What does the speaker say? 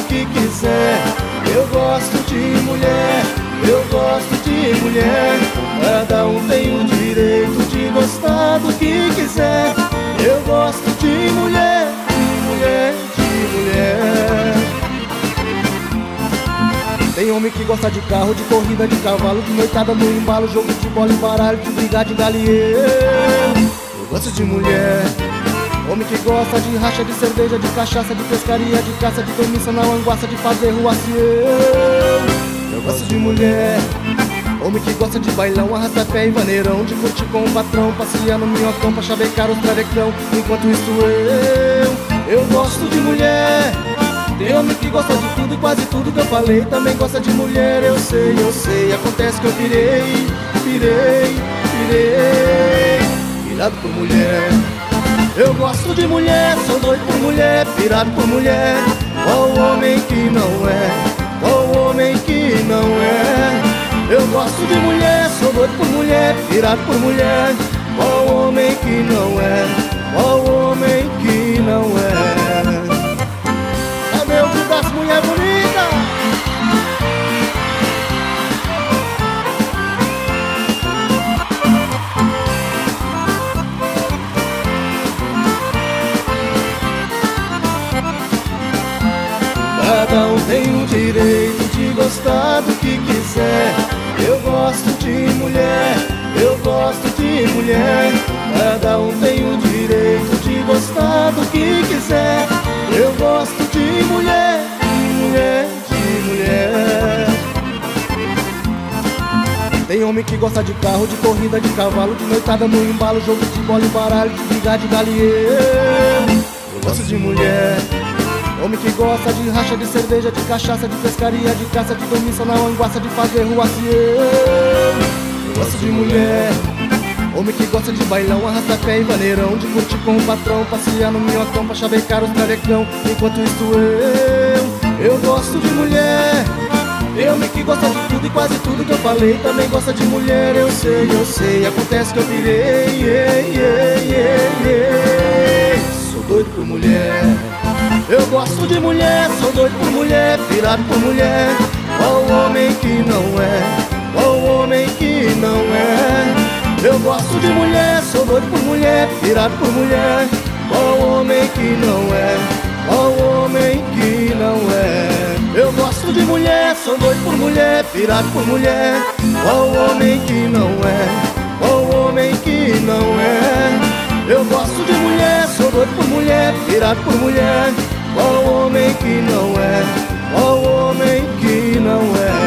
que quiser. Eu gosto de mulher, eu gosto de mulher. Cada um tem o direito de gostar do que quiser. Eu gosto de mulher, de mulher, de mulher. Tem homem que gosta de carro, de corrida de cavalo, de noitada no embalo, jogo de bola e baralho, de brigar de galinheiro. Eu gosto de mulher. Homem que gosta de racha, de cerveja, de cachaça, de pescaria, de caça, de domissão na anguaça, de fazer ruacião. Eu gosto de mulher. Homem que gosta de bailão, arrasta-pé e vaneirão, de curtir com o patrão, passear no minhocão pra chavecar os travecão. Enquanto isso eu gosto de mulher. Tem homem que gosta de tudo e quase tudo que eu falei também gosta de mulher. Eu sei, acontece que eu pirei pirado por mulher. Eu gosto de mulher, sou doido por mulher, pirado por mulher. Qual homem que não é? Qual homem que não é? Eu gosto de mulher, sou doido por mulher, pirado por mulher. Qual homem que não é? Qual homem que não é? Cadê o grito das mulheres bonitas? Cada um tem o direito de gostar do que quiser. Eu gosto de mulher, eu gosto de mulher. Cada um tem o direito de gostar do que quiser. Eu gosto de mulher, de mulher, de mulher. Tem homem que gosta de carro, de corrida de cavalo, de noitada no embalo, jogo de bola e baralho, de brigar de galinheiro. Eu gosto de mulher. Homem que gosta de racha, de cerveja, de cachaça, de pescaria, de caça, de domissão na anguaça, de fazer ruacião. Eu gosto de mulher. Homem que gosta de bailão, arrasta-pé e vaneirão, de curtir com o patrão, passear no minhocão pra chavecar os travecão. Enquanto isso eu gosto de mulher. Tem homem que gosta de tudo e quase tudo que eu falei também gosta de mulher. Eu sei, acontece que eu pirei sou doido por mulher. Eu gosto de mulher, sou doido por mulher, pirado por mulher. Qual homem que não é? Qual homem que não é? Eu gosto de mulher, sou doido por mulher, pirado por mulher. Qual homem que não é? Qual homem que não é? Eu gosto de mulher, sou doido por mulher, pirado por mulher. Qual homem que não é? Qual homem que não é? Eu gosto de mulher, sou doido por mulher, pirado por mulher. Qual homem que não é? Qual homem que não é?